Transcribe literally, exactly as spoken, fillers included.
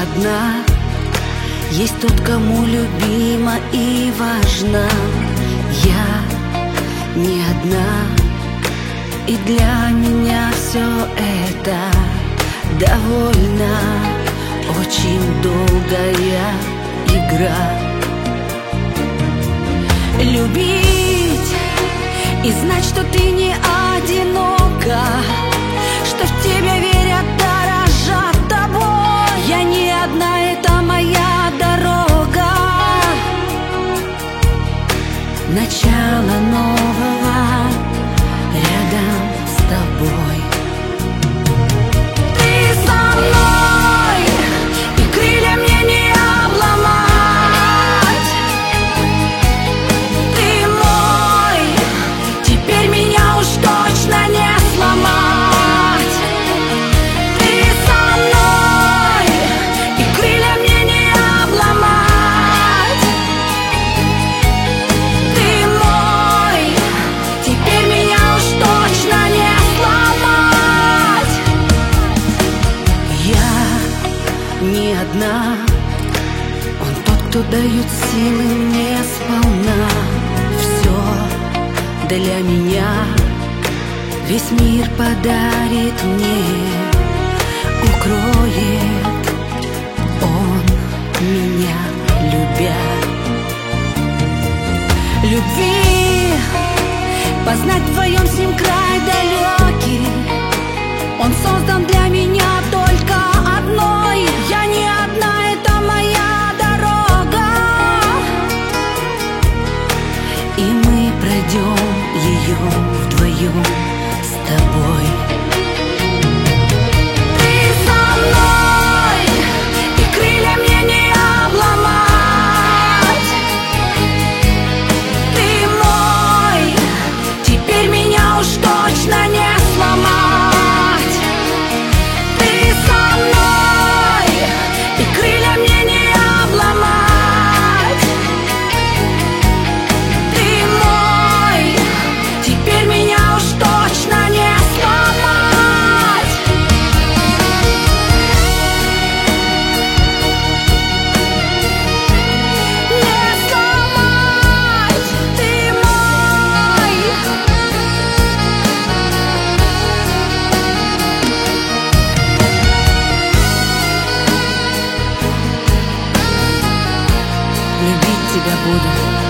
одна, есть тот, кому любима и важна. Я не одна, и для меня все это довольно очень долгая игра. Любить и знать, что ты не одинока, что в тебя верят, дорожат тобой. Я не одна, это моя дорога, начало нового рядом с тобой. Ты со мной, и крылья мне не обломать. Ты мой, теперь меня уж точно не сломать. Ты со мной, и крылья мне не обломать. Ты мой, теперь меня уж точно не сломать. Я не одна, он тот, кто дает силы мне сполна. Все для меня, весь мир подарит мне, укроет он меня, любя. Любви познать вдвоем с ним край далекий. Он создан для меня только одной. Я не одна, это моя дорога, и мы пройдем ее вдвоем с тобой. Ты со мной, и крылья мне не обломать. Ты мой, теперь меня уж точно не сломать. Ты со мной, и крылья мне не обломать. Ты мой, теперь меня уж точно не сломать. Не сломать. Ты мой. Любить тебя буду